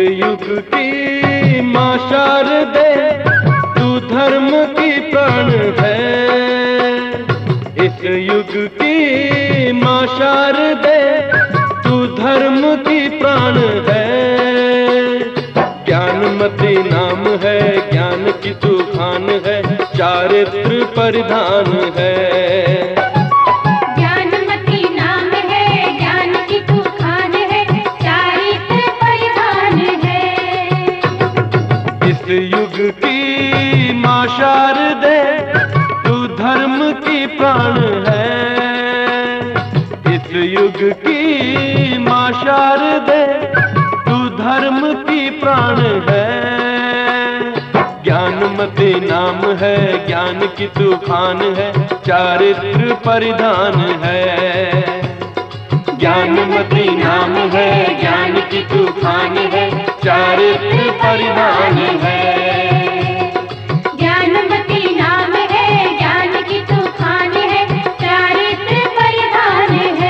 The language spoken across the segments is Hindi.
युग की माँ शारदे तू धर्म की प्राण है। इस युग की माँ शारदे तू धर्म की प्राण है। ज्ञानमती नाम है, ज्ञान की तूफान है, चारित्र परिधान है। युग की माँ शारदे तू धर्म की प्राण है। इस युग की माँ शारदे तू धर्म की प्राण है। ज्ञानमती नाम है, ज्ञान की तूफान है, चारित्र परिधान है। ज्ञानमती नाम है, ज्ञान की तूफान है, चारित्र परिधान है। ज्ञानमती नाम है, ज्ञान की तूफान है, चारित्र परिधान है।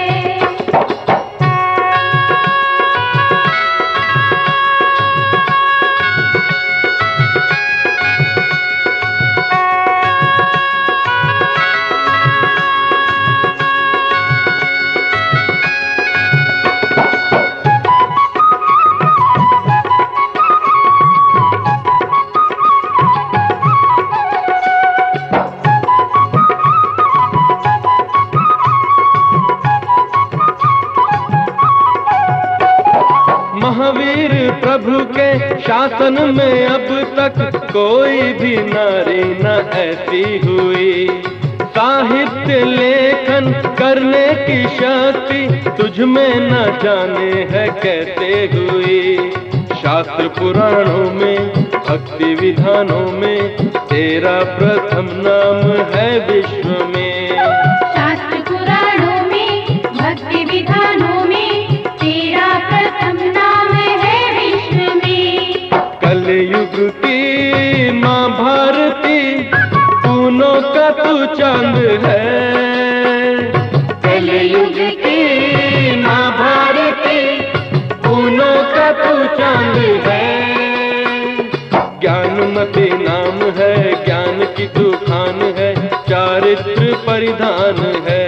महावीर प्रभु के शासन में अब तक कोई भी नारी न ऐसी हुई। साहित्य लेखन करने की शक्ति तुझ में न जाने है कैसे हुई। शास्त्र पुराणों में, भक्ति विधानों में तेरा प्रथम नाम है विश्व में। शास्त्र पुराणों में, भक्ति विधानों में तेरा प्रथम नाम है विश्व में। कलयुग की माँ भारती पूनों का तू चांद है। कलयुग की माँ भारती पूनों का तू चांद है। ज्ञानमती नाम है, ज्ञान की तूफान है, चारित्र परिधान है।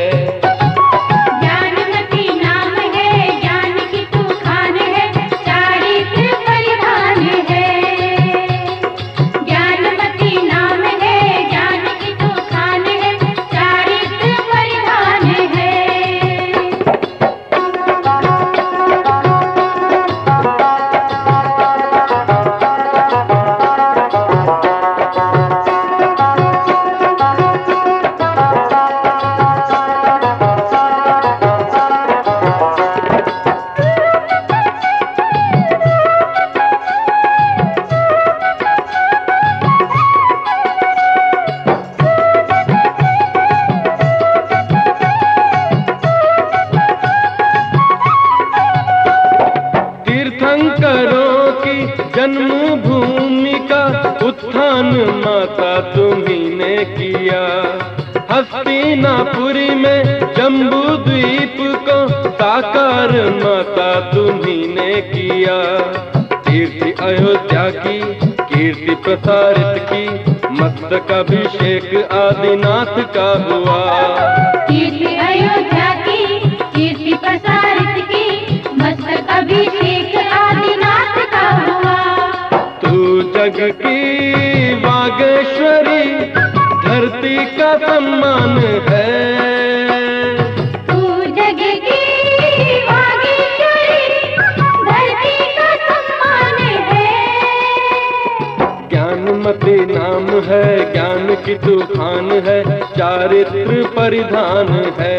तीर्थंकरों की जन्मभूमि का उत्थान माता तुम्ही ने किया। हस्तिनापुरी में जम्बू द्वीप को साकार माता तुम्ही ने किया। कीर्ति अयोध्या की कीर्ति प्रसारित की, मस्तकाभिषेक आदिनाथ का हुआ। कीर्ति अयोध्या की कीर्ति प्रसारित की, मस्तकाभिषेक आदिनाथ का हुआ। तू जग की वागेश्वरी धरती का सम्मान है। तू जग की वागेश्वरी धरती का सम्मान है। ज्ञानमती नाम है, ज्ञान की तूफान है, चारित्र परिधान है।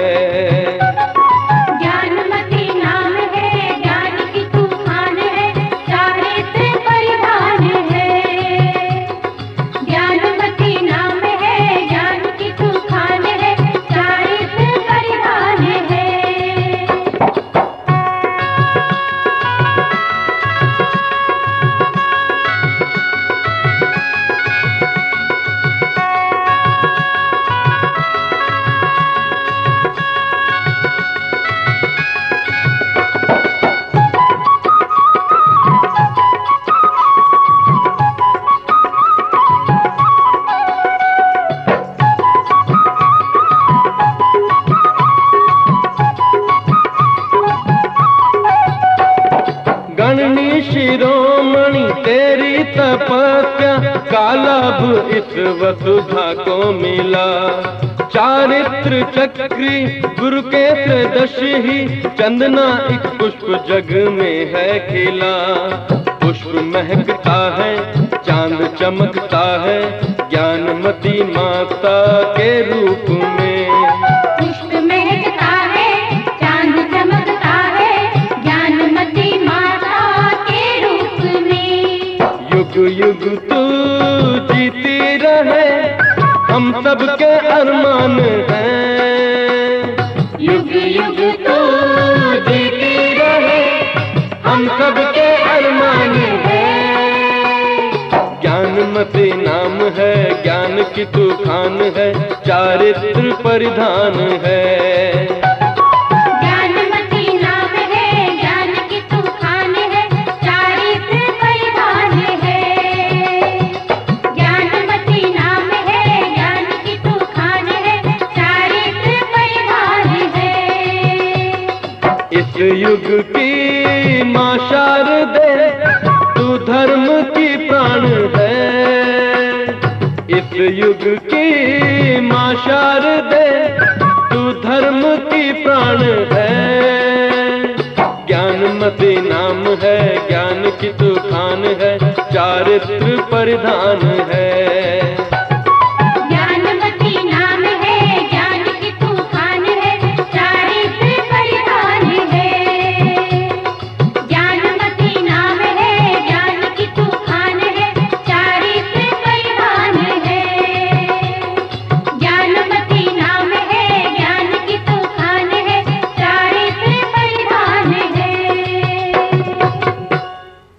वसुधा को मिला। चारित्र चक्री गुरु के त्रयोदश ही, चंदना एक पुष्प जग में है खिला। पुष्प महकता है, चांद चमकता है, ज्ञानमती माता के रूप में। पुष्प महकता है, चांद चमकता है, ज्ञानमती माता के रूप में। युग युग तू जीती रहे, हम सबके अरमान हैं। युग युग तू जीती रहे, हम सबके अरमान है। ज्ञानमती नाम है, ज्ञान की तूफान है, चारित्र परिधान है। ज्ञानमती नाम है, ज्ञान की तूफान है, चारित्र परिधान है। ज्ञानमती नाम है, ज्ञान की तूफान है, चारित्र परिधान है। इस युग की मां शारदे, तू धर्म की प्राण है। इस युग की मां शारदे, तू धर्म की प्राण है। ज्ञानमती नाम है, ज्ञान की तूफान है, चारित्र परिधान है।